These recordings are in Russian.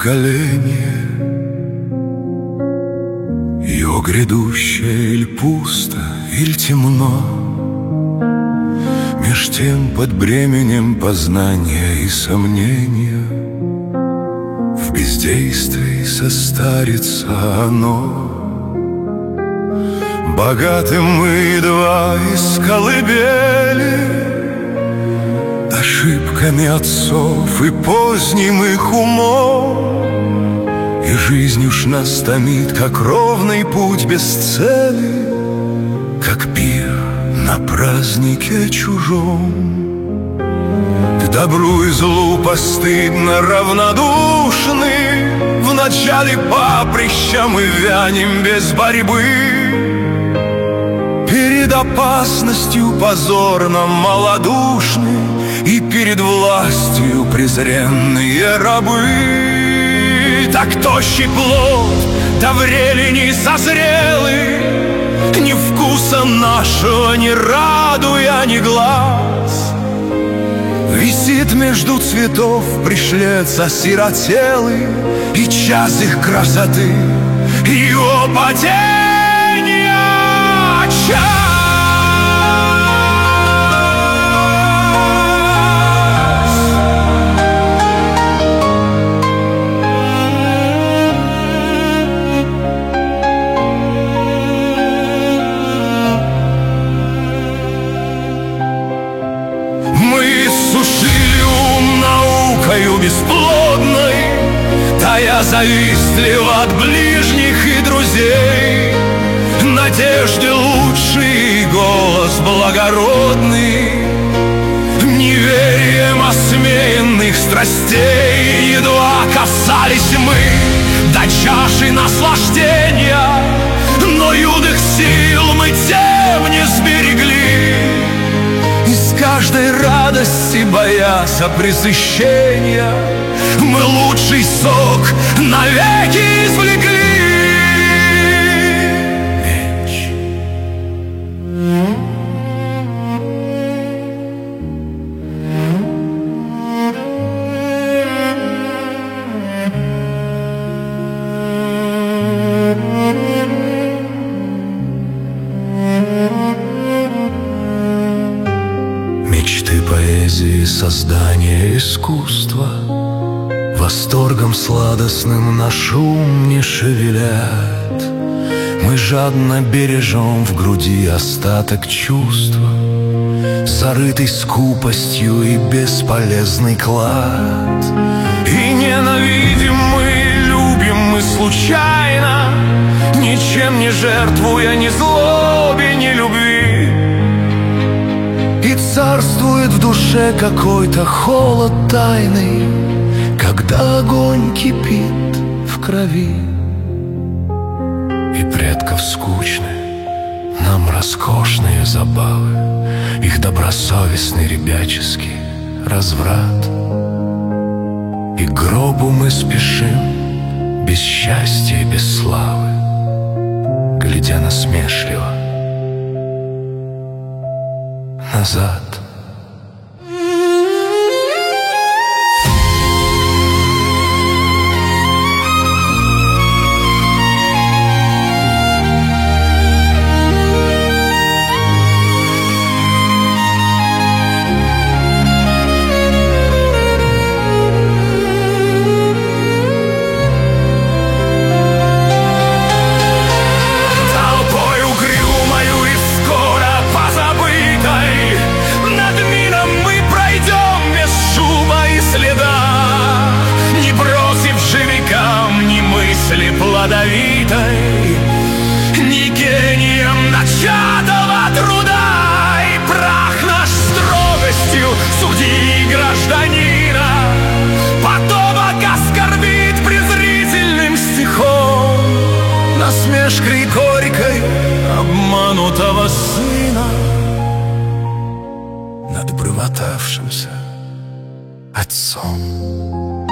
поколение. Ее грядущее иль пусто, иль темно, меж тем под бременем познания и сомнения в бездействии состарится оно. Богаты мы едва из колыбели ошибками отцов и поздним их умом, и жизнь уж нас томит, как ровный путь без цели, как пир на празднике чужом. К добру и злу постыдно равнодушны, в начале поприща мы вянем без борьбы. Перед опасностью позорно малодушны, и перед властью презренные рабы. Так тощий плод до времени созрелый, ни вкуса нашего не радуя, ни глаз, висит между цветов пришлец осиротелый, и час их красоты, его падения час. Сушили ум наукою бесплодной, тая завистливо от ближних и друзей. Надежды лучший, голос благородный, неверием осмеянных страстей. Едва касались мы до чаши наслаждения, но юных сил мы тем не сберегли. Из каждой радости, боясь пресыщения, мы лучший сок навеки извлекли. Меч. Мечты поэзии, создания искусства восторгом сладостным наш ум не шевелят. Мы жадно бережем в груди остаток чувства, зарытый скупостью и бесполезный клад. И ненавидим мы, любим мы случайно, ничем не жертвуя ни злобе, ни любви. И царствует в душе какой-то холод тайный, когда огонь кипит в крови. И предков скучны нам роскошные забавы, их добросовестный ребяческий разврат. И к гробу мы спешим без счастья и без славы, глядя насмешливо назад. Плодовитой, ни гением начатого труда, и прах наш строгостью судьи и гражданина потомок оскорбит презрительным стихом, насмешкой горькой обманутого сына над пробатавшимся отцом.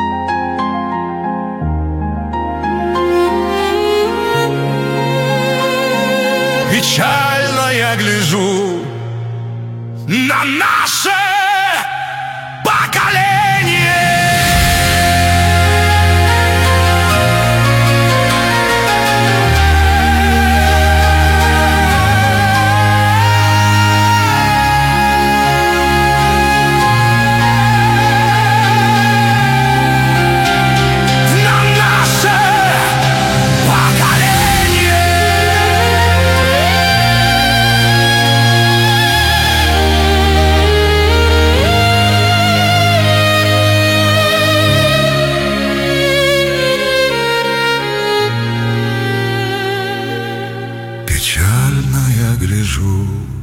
Печально я гляжу на наше поколение. лежу.